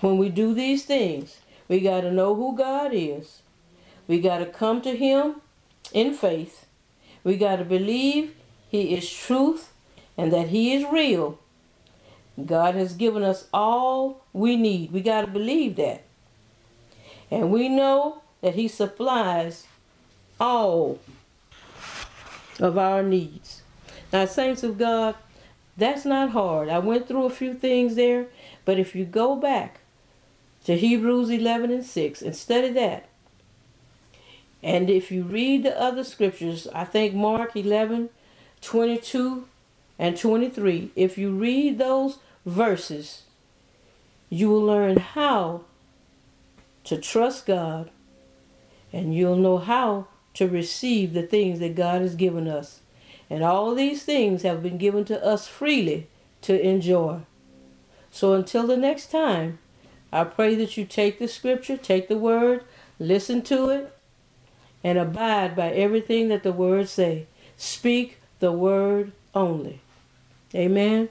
When we do these things, we got to know who God is. We got to come to Him in faith. We got to believe He is truth and that He is real. God has given us all we need. We got to believe that. And we know that He supplies all of our needs. Now, saints of God, that's not hard. I went through a few things there, but if you go back to Hebrews 11 and 6 and study that, and if you read the other scriptures, I think Mark 11, 22 and 23, if you read those verses, you will learn how to trust God, and you'll know how to receive the things that God has given us. And all these things have been given to us freely to enjoy. So until the next time, I pray that you take the scripture, take the word, listen to it, and abide by everything that the word say. Speak the word only. Amen.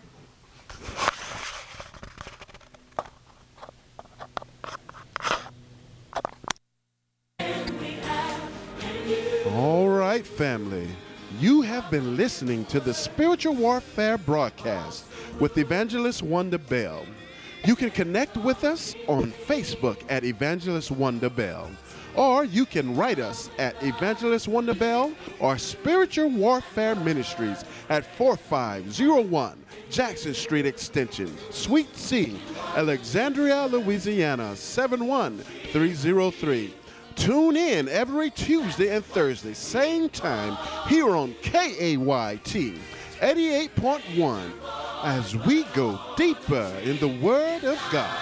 All right, family. You have been listening to the Spiritual Warfare broadcast with Evangelist Wonder Bell. You can connect with us on Facebook at Evangelist Wonder Bell, or you can write us at Evangelist Wonder Bell or Spiritual Warfare Ministries at 4501 Jackson Street Extension, Suite C, Alexandria, Louisiana 71303. Tune in every Tuesday and Thursday, same time, here on KAYT 88.1, as we go deeper in the Word of God.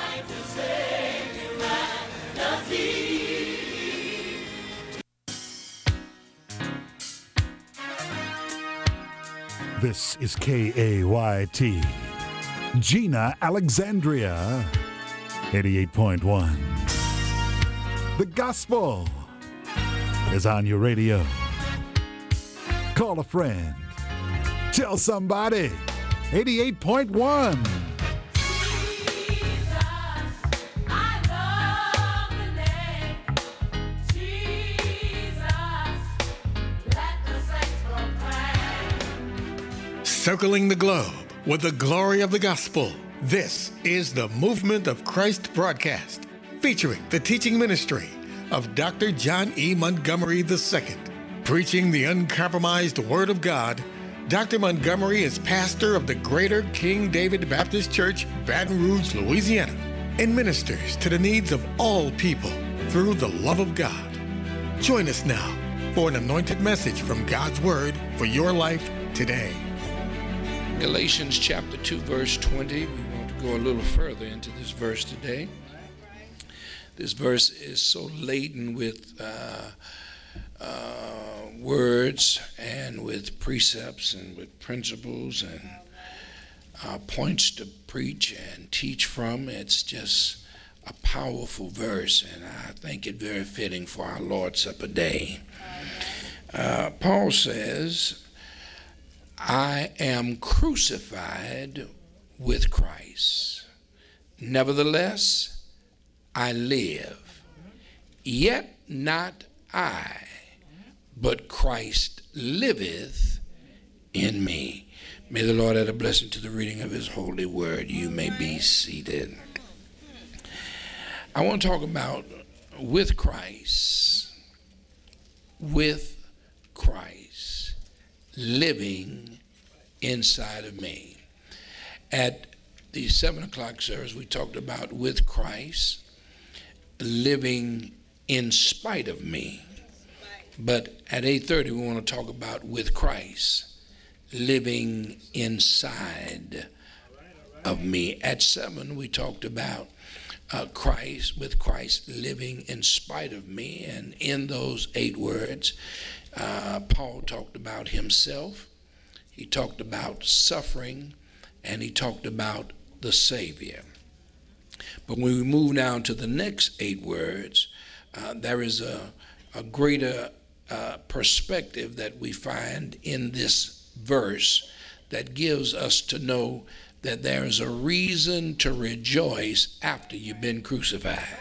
This is KAYT, Gina, Alexandria, 88.1. The gospel is on your radio. Call a friend. Tell somebody. 88.1. Circling the globe with the glory of the gospel. This is the Movement of Christ broadcast, featuring the teaching ministry of Dr. John E. Montgomery II. Preaching the uncompromised Word of God, Dr. Montgomery is pastor of the Greater King David Baptist Church, Baton Rouge, Louisiana, and ministers to the needs of all people through the love of God. Join us now for an anointed message from God's Word for your life today. Galatians chapter 2, verse 20. We want to go a little further into this verse today. This verse is so laden with words and with precepts and with principles and points to preach and teach from. It's just a powerful verse, and I think it very fitting for our Lord's Supper day. Paul says, I am crucified with Christ. Nevertheless, I live. Yet not I, but Christ liveth in me. May the Lord add a blessing to the reading of his holy word. You may be seated. I want to talk about with Christ, living inside of me. At the 7 o'clock service, we talked about with Christ, living in spite of me. But at 8:30, we want to talk about with Christ, living inside of me. At 7, we talked about with Christ, living in spite of me. And in those 8 words, Paul talked about himself, he talked about suffering, and he talked about the Savior. But when we move now to the next 8 words, there is a greater perspective that we find in this verse that gives us to know that there is a reason to rejoice after you've been crucified.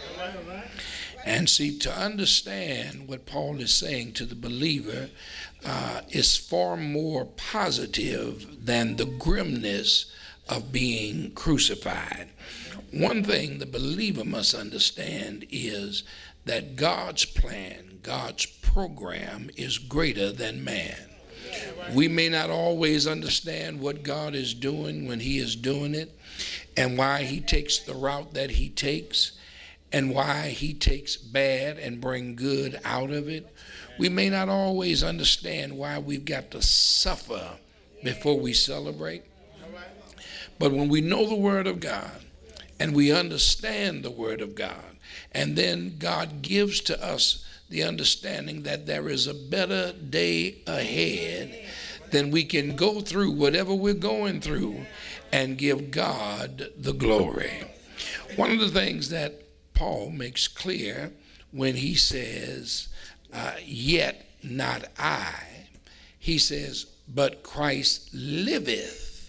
And see, to understand what Paul is saying to the believer is far more positive than the grimness of being crucified. One thing the believer must understand is that God's plan, God's program is greater than man. We may not always understand what God is doing when he is doing it, and why he takes the route that he takes, and why he takes bad and bring good out of it. We may not always understand why we've got to suffer before we celebrate. But when we know the Word of God and we understand the Word of God, and then God gives to us the understanding that there is a better day ahead, then we can go through whatever we're going through and give God the glory. One of the things that Paul makes clear when he says, yet not I, he says, but Christ liveth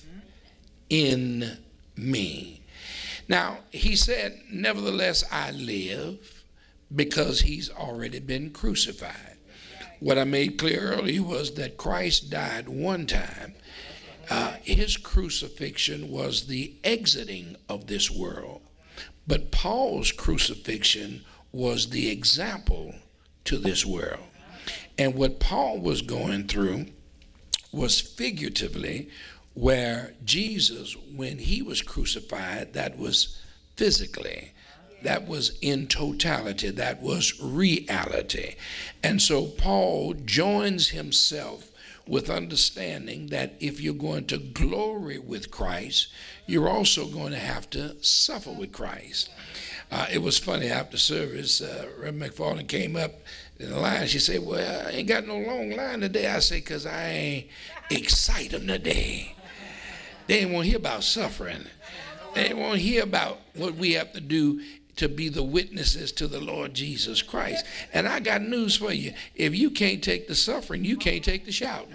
in me. Now, he said, nevertheless I live, because he's already been crucified. What I made clear earlier was that Christ died one time. His crucifixion was the exiting of this world. But Paul's crucifixion was the example to this world. And what Paul was going through was figuratively where Jesus, when he was crucified, that was physically, that was in totality, that was reality. And so Paul joins himself with understanding that if you're going to glory with Christ, you're also going to have to suffer with Christ. It was funny, after service, Reverend McFarland came up in the line. She said, well, I ain't got no long line today. I say, because I ain't excite them today. They ain't want to hear about suffering. They ain't want to hear about what we have to do to be the witnesses to the Lord Jesus Christ. And I got news for you. If you can't take the suffering, you can't take the shouting.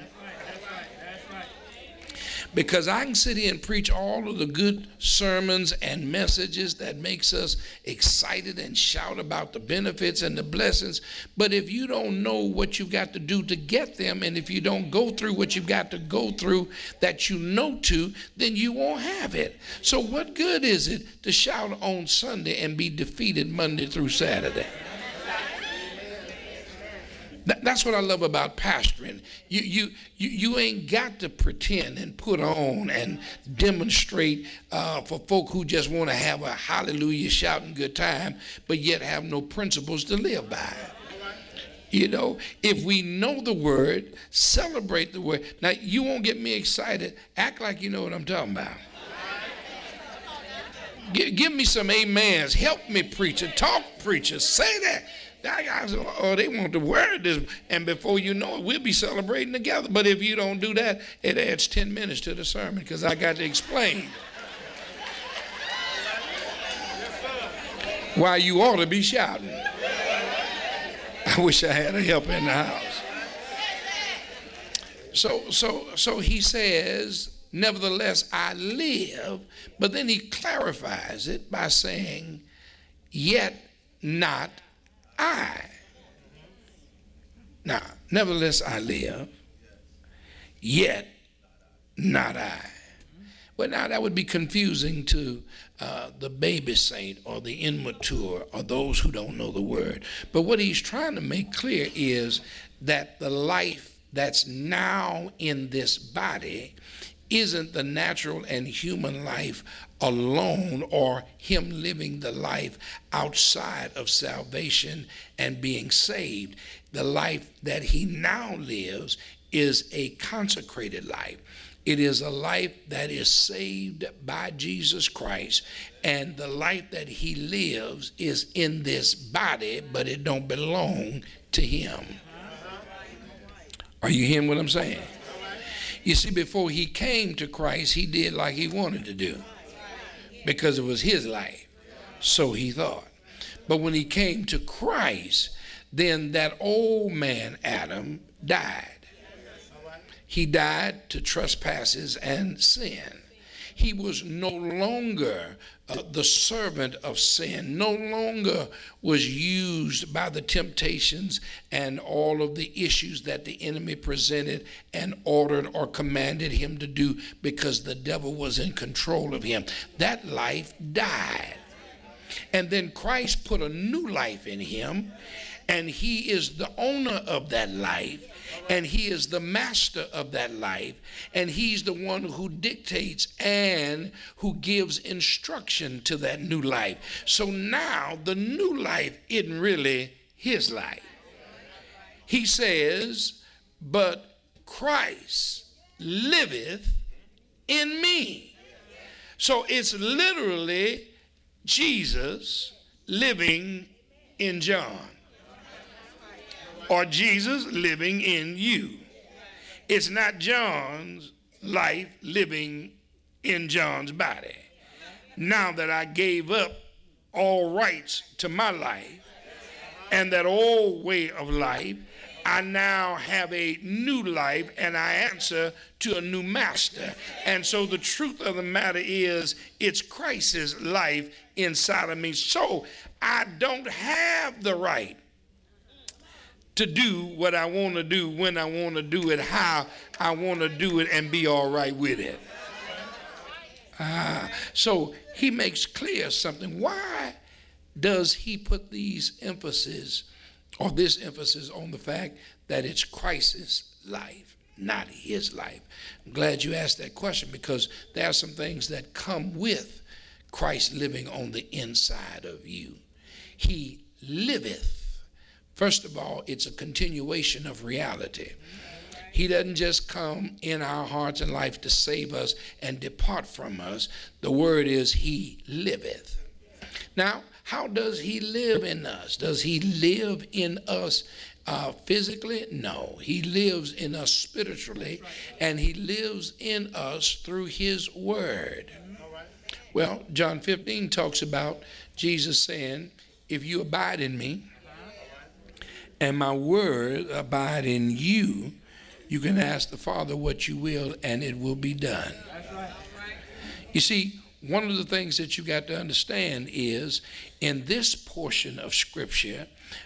Because I can sit here and preach all of the good sermons and messages that makes us excited and shout about the benefits and the blessings. But if you don't know what you've got to do to get them, and if you don't go through what you've got to go through that you know to, then you won't have it. So what good is it to shout on Sunday and be defeated Monday through Saturday? That's what I love about pastoring. You ain't got to pretend and put on and demonstrate for folk who just want to have a hallelujah shouting good time, but yet have no principles to live by. You know, if we know the word, celebrate the word. Now, you won't get me excited. Act like you know what I'm talking about. Give me some amens. Help me, preacher. Talk, preacher. Say that. Oh, they want the word, and before you know it, we'll be celebrating together. But if you don't do that, it adds 10 minutes to the sermon because I got to explain why you ought to be shouting. I wish I had a helper in the house. So he says, nevertheless, I live, but then he clarifies it by saying, yet not I. Now, nevertheless, I live, yet not I. Well, now that would be confusing to the baby saint or the immature or those who don't know the word. But what he's trying to make clear is that the life that's now in this body isn't the natural and human life alone, or him living the life outside of salvation and being saved. The life that he now lives is a consecrated life. It is a life that is saved by Jesus Christ, and the life that he lives is in this body, but it don't belong to him. Are you hearing what I'm saying? You see, before he came to Christ, he did like he wanted to do because it was his life, so he thought. But when he came to Christ, then that old man, Adam, died. He died to trespasses and sin. He was no longer the servant of sin, no longer was used by the temptations and all of the issues that the enemy presented and ordered or commanded him to do, because the devil was in control of him. That life died. And then Christ put a new life in him, and he is the owner of that life, and he is the master of that life, and he's the one who dictates and who gives instruction to that new life. So now the new life isn't really his life. He says, but Christ liveth in me. So it's literally Jesus living in John, or Jesus living in you. It's not John's life living in John's body. Now that I gave up all rights to my life and that old way of life, I now have a new life, and I answer to a new master. And so the truth of the matter is, it's Christ's life inside of me. So I don't have the right to do what I want to do, when I want to do it, how I want to do it, and be all right with it. So he makes clear something. Why does he put these emphasis, or this emphasis, on the fact that it's Christ's life, not his life? I'm glad you asked that question, because there are some things that come with Christ living on the inside of you. He liveth. First of all, it's a continuation of reality. He doesn't just come in our hearts and life to save us and depart from us. The word is he liveth. Now, how does he live in us? Does he live in us physically? No. He lives in us spiritually, and he lives in us through his word. Well, John 15 talks about Jesus saying, if you abide in me and my word abide in you, you can ask the Father what you will, and it will be done. You see, one of the things that you got to understand is, in this portion of Scripture,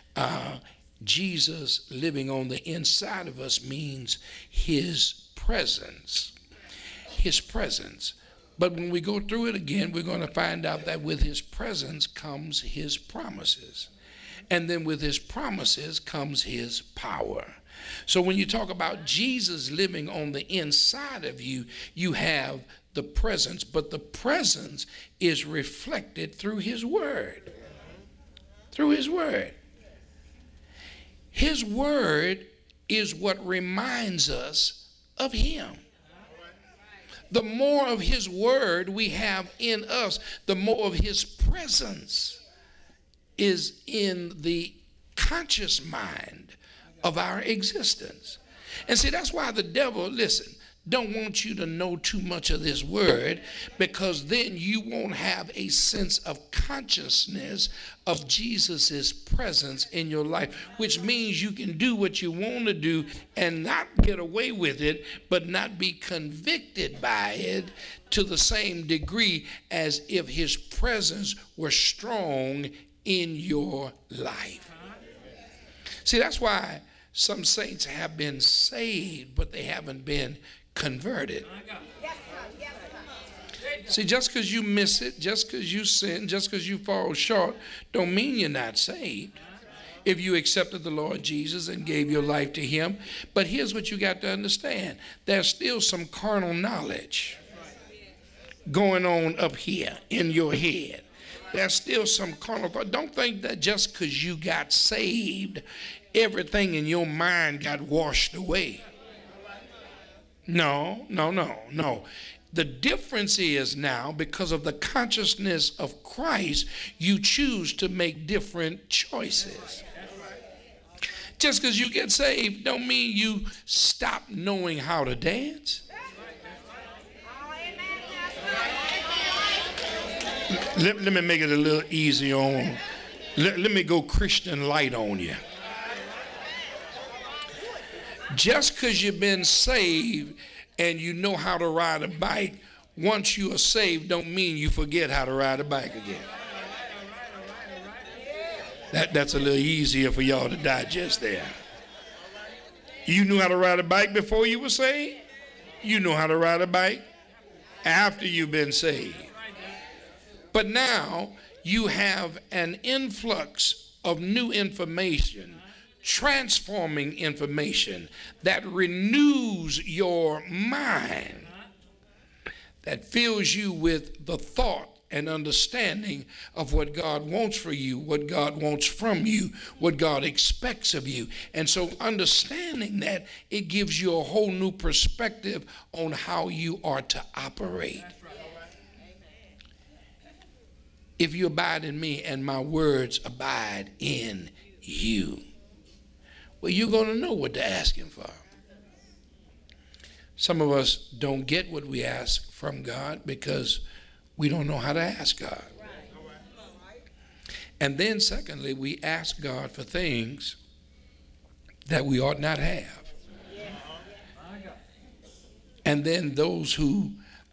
Jesus living on the inside of us means his presence. His presence. But when we go through it again, we're going to find out that with his presence comes his promises. And then with his promises comes his power. So when you talk about Jesus living on the inside of you, you have the presence, but the presence is reflected through his word. Through his word. His word is what reminds us of him. The more of his word we have in us, the more of his presence is in the conscious mind of our existence. And see, that's why the devil, listen, don't want you to know too much of this word, because then you won't have a sense of consciousness of Jesus's presence in your life, which means you can do what you want to do and not get away with it, but not be convicted by it to the same degree as if his presence were strong in your life. See, that's why some saints have been saved, but they haven't been converted. See, just because you miss it, just because you sin, just because you fall short, don't mean you're not saved. If you accepted the Lord Jesus and gave your life to him. But here's what you got to understand. There's still some carnal knowledge going on up here in your head. There's still some carnal thought. Don't think that just because you got saved, everything in your mind got washed away. No. The difference is now, because of the consciousness of Christ, you choose to make different choices. Just because you get saved don't mean you stop knowing how to dance. Let me make it a little easy on. Let me go Christian light on you. Just because you've been saved and you know how to ride a bike, once you are saved don't mean you forget how to ride a bike again. That's a little easier for y'all to digest there. You knew how to ride a bike before you were saved. You know how to ride a bike after you've been saved. But now you have an influx of new information, transforming information that renews your mind, that fills you with the thought and understanding of what God wants for you, what God wants from you, what God expects of you. And so understanding that, it gives you a whole new perspective on how you are to operate. If you abide in me and my words abide in you, well, you're going to know what to ask him for. Some of us don't get what we ask from God because we don't know how to ask God. And then secondly, we ask God for things that we ought not have. And then those who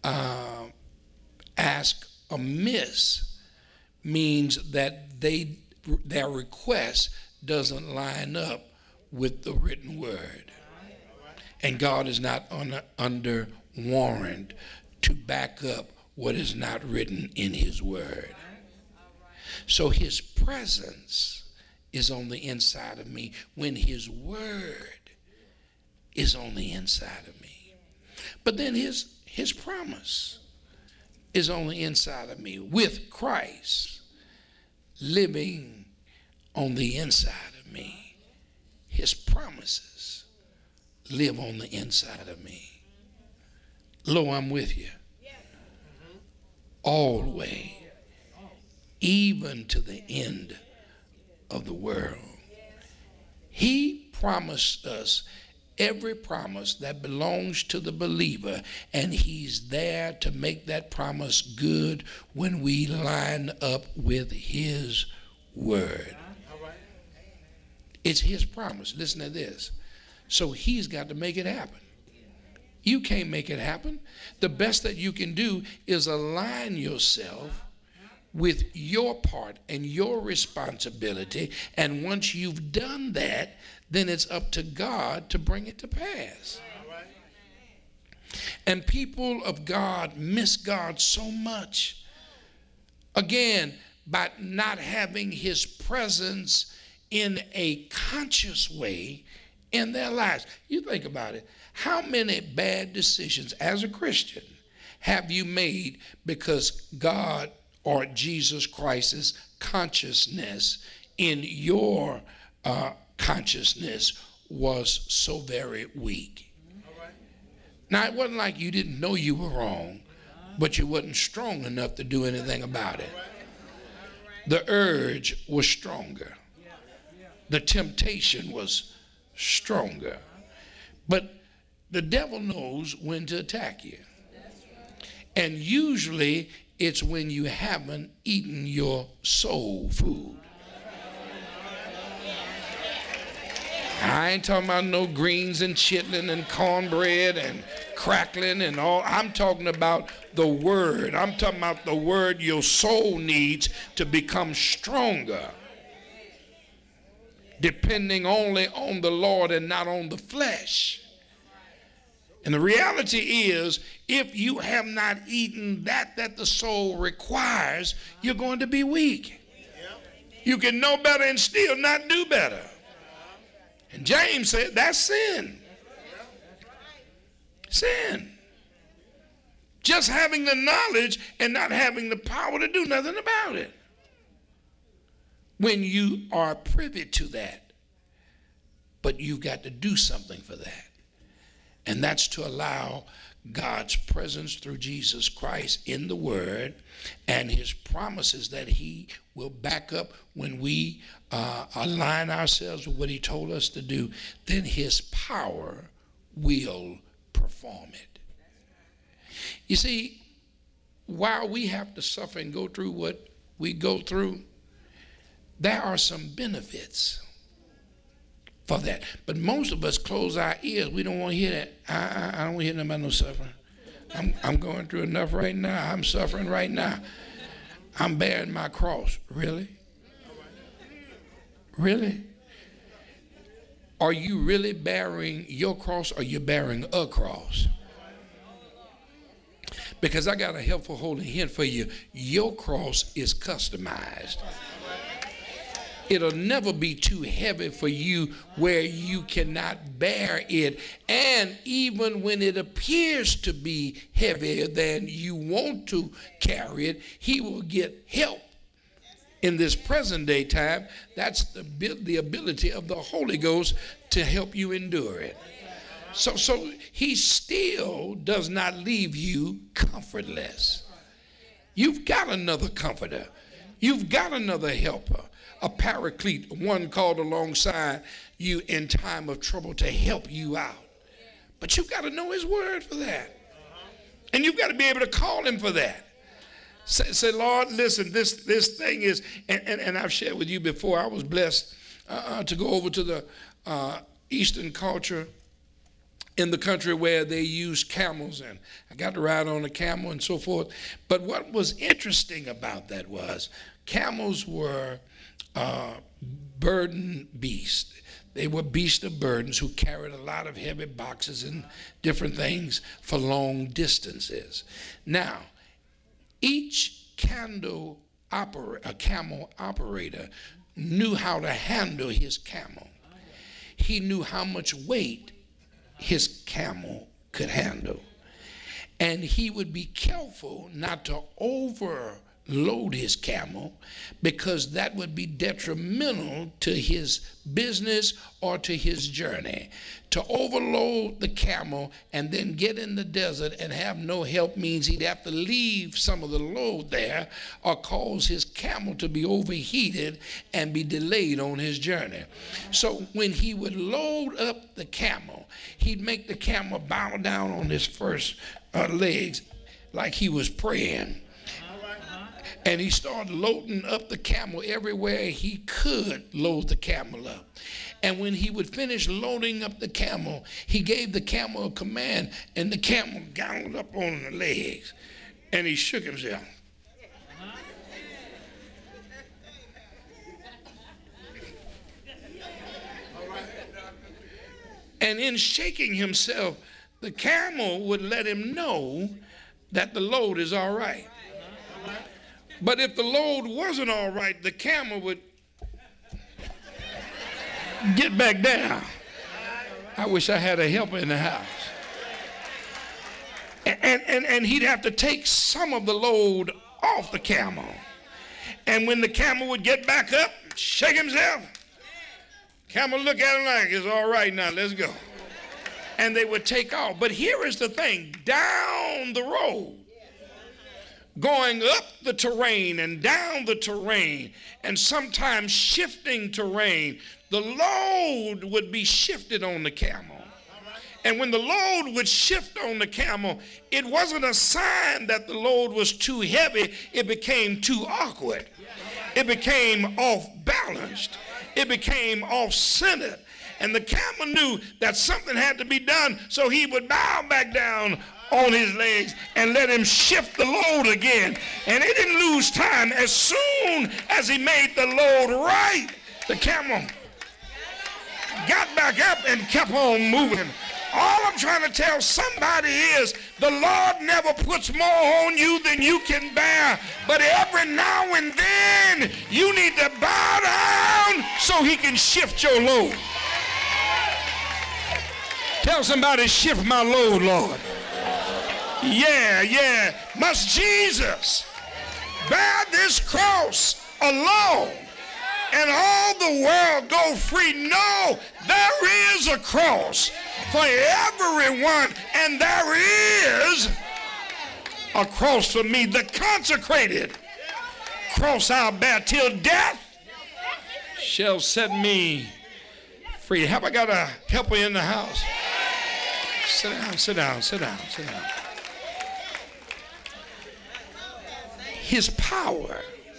ask amiss means that their request doesn't line up with the written word. And God is not under warrant to back up what is not written in his word. So his presence is on the inside of me when his word is on the inside of me. But then his promise is on the inside of me with Christ living on the inside of me. His promises live on the inside of me. Lo, I'm with you always, even to the end of the world. He promised us every promise that belongs to the believer, and he's there to make that promise good when we line up with his word. It's his promise. Listen to this. So he's got to make it happen. You can't make it happen. The best that you can do is align yourself with your part and your responsibility. And once you've done that, then it's up to God to bring it to pass. And people of God miss God so much. Again, by not having his presence in a conscious way in their lives. You think about it. How many bad decisions as a Christian have you made because God or Jesus Christ's consciousness in your consciousness was so very weak? Now, it wasn't like you didn't know you were wrong, but you wasn't strong enough to do anything about it. The urge was stronger. The temptation was stronger. But the devil knows when to attack you. And usually it's when you haven't eaten your soul food. I ain't talking about no greens and chitlin and cornbread and crackling and all. I'm talking about the word. I'm talking about the word your soul needs to become stronger, depending only on the Lord and not on the flesh. And the reality is, if you have not eaten that the soul requires, you're going to be weak. You can know better and still not do better. And James said that's sin. Sin. Just having the knowledge and not having the power to do nothing about it. When you are privy to that, but you've got to do something for that. And that's to allow God's presence through Jesus Christ in the Word and his promises that he will back up when we align ourselves with what he told us to do. Then his power will perform it. You see, while we have to suffer and go through what we go through, there are some benefits for that. But most of us close our ears. We don't want to hear that. I don't want to hear nothing about no suffering. I'm going through enough right now. I'm suffering right now. I'm bearing my cross. Really? Really? Are you really bearing your cross, or are you bearing a cross? Because I got a helpful holy hint for you. Your cross is customized. It'll never be too heavy for you where you cannot bear it. And even when it appears to be heavier than you want to carry it, he will get help. In this present day time, that's the ability of the Holy Ghost to help you endure it. So he still does not leave you comfortless. You've got another comforter. You've got another helper, a paraclete, one called alongside you in time of trouble to help you out. But you've got to know his word for that. And you've got to be able to call him for that. Say, Lord, listen, this thing is, and I've shared with you before, I was blessed to go over to the Eastern culture in the country where they use camels, and I got to ride on a camel and so forth. But what was interesting about that was camels were burden beasts. They were beasts of burdens who carried a lot of heavy boxes and different things for long distances. Now, each camel operator knew how to handle his camel. He knew how much weight his camel could handle. And he would be careful not to overload his camel, because that would be detrimental to his business or to his journey. To overload the camel and then get in the desert and have no help means he'd have to leave some of the load there, or cause his camel to be overheated and be delayed on his journey. So when he would load up the camel, he'd make the camel bow down on his first legs like he was praying. And he started loading up the camel everywhere he could load the camel up. And when he would finish loading up the camel, he gave the camel a command, and the camel galloped up on the legs, and he shook himself. And in shaking himself, the camel would let him know that the load is all right. But if the load wasn't all right, the camel would get back down. I wish I had a helper in the house. And he'd have to take some of the load off the camel. And when the camel would get back up, shake himself, camel look at him like, it's all right now, let's go. And they would take off. But here is the thing, down the road, going up the terrain and down the terrain, and sometimes shifting terrain, the load would be shifted on the camel. And when the load would shift on the camel, it wasn't a sign that the load was too heavy. It became too awkward. It became off-balanced. It became off-centered. And the camel knew that something had to be done, so he would bow back down on his legs and let him shift the load again. And he didn't lose time. As soon as he made the load right, the camel got back up and kept on moving. All I'm trying to tell somebody is the Lord never puts more on you than you can bear. But every now and then you need to bow down so he can shift your load. Tell somebody, shift my load, Lord. Yeah. Must Jesus bear this cross alone and all the world go free? No, there is a cross for everyone, and there is a cross for me, the consecrated cross I'll bear till death shall set me free. Have I got a helper in the house? Sit down. His power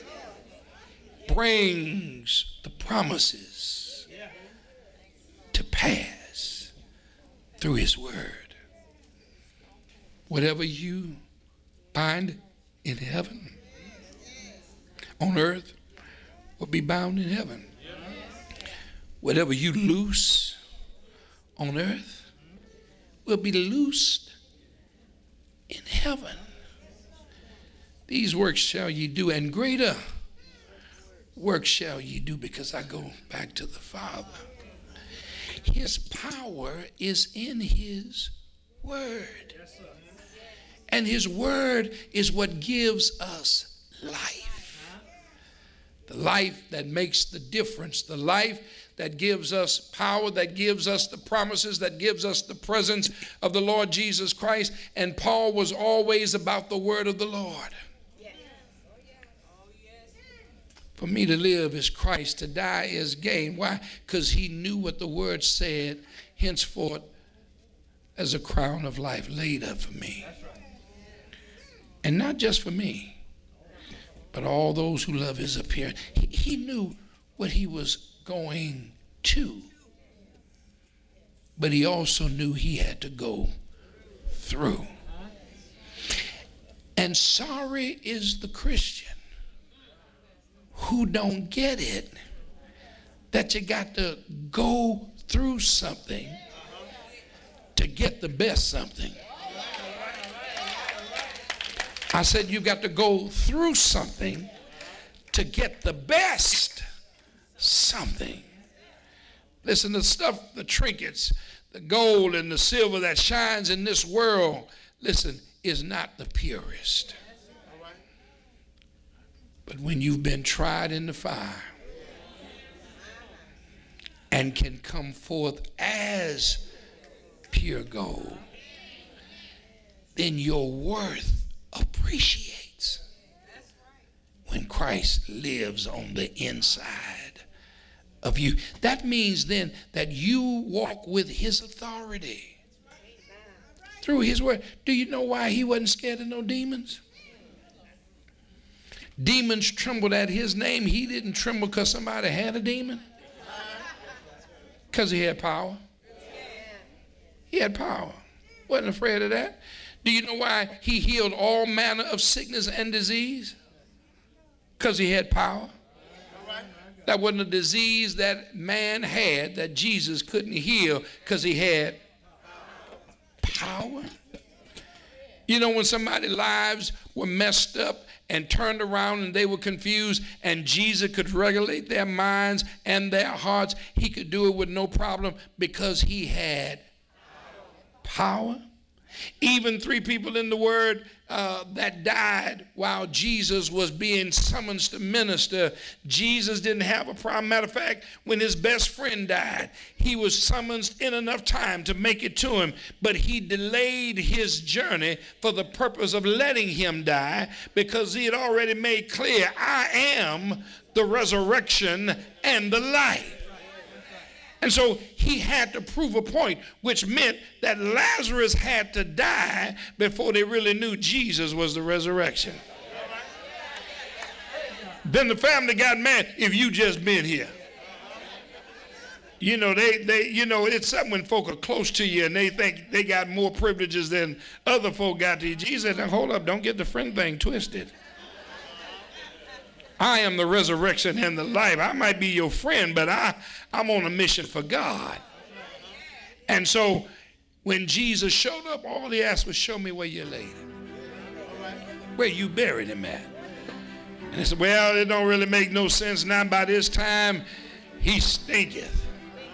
brings the promises to pass through his word. whatever you bind in heaven on earth will be bound in heaven. Whatever you loose on earth will be loosed in heaven. These works shall ye do, and greater works shall ye do, because I go back to the Father. His power is in his word. And his word is what gives us life. The life that makes the difference, the life that gives us power, that gives us the promises, that gives us the presence of the Lord Jesus Christ. And Paul was always about the word of the Lord. For me to live is Christ, to die is gain. Why? Because he knew what the word said, henceforth as a crown of life laid up for me. And not just for me, but all those who love his appearance. He knew what he was going to, but he also knew he had to go through. And sorry is the Christian who don't get it, that you got to go through something to get the best something. I said you got to go through something to get the best something. Listen, the stuff, the trinkets, the gold and the silver that shines in this world, listen, is not the purest. But when you've been tried in the fire and can come forth as pure gold, then your worth appreciates when Christ lives on the inside of you. That means then that you walk with his authority through his word. Do you know why he wasn't scared of no demons? Demons trembled at his name. He didn't tremble because somebody had a demon. Because he had power. He had power. Wasn't afraid of that. Do you know why he healed all manner of sickness and disease? Because he had power. That wasn't a disease that man had that Jesus couldn't heal, because he had power. You know, when somebody's lives were messed up and turned around and they were confused, and Jesus could regulate their minds and their hearts, he could do it with no problem because he had power. Even 3 people in the word that died while Jesus was being summoned to minister, Jesus didn't have a problem. Matter of fact, when his best friend died, he was summoned in enough time to make it to him, but he delayed his journey for the purpose of letting him die, because he had already made clear, I am the resurrection and the life. And so he had to prove a point, which meant that Lazarus had to die before they really knew Jesus was the resurrection. Then the family got mad. If you just been here. You know, it's something when folk are close to you and they think they got more privileges than other folk got to you. Jesus said, hold up, don't get the friend thing twisted. I am the resurrection and the life. I might be your friend, but I'm on a mission for God. And so when Jesus showed up, all he asked was, show me where you laid him. Where you buried him at. And he said, well, it don't really make no sense now. By this time, he stinketh.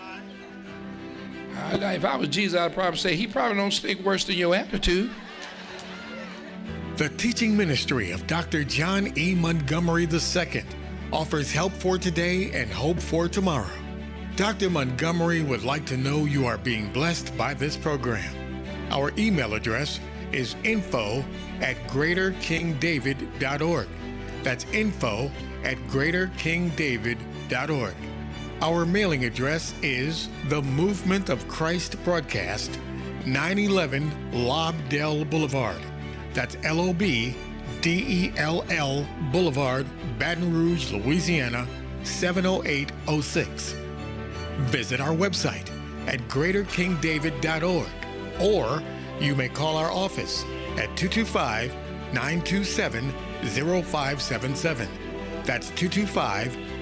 If I was Jesus, I'd probably say, he probably don't stink worse than your attitude. The teaching ministry of Dr. John E. Montgomery II offers help for today and hope for tomorrow. Dr. Montgomery would like to know you are being blessed by this program. Our email address is info@greaterkingdavid.org. That's info@greaterkingdavid.org. Our mailing address is The Movement of Christ Broadcast, 911 Lobdell Boulevard. That's LOBDELL Boulevard, Baton Rouge, Louisiana, 70806. Visit our website at greaterkingdavid.org, or you may call our office at 225-927-0577. That's 225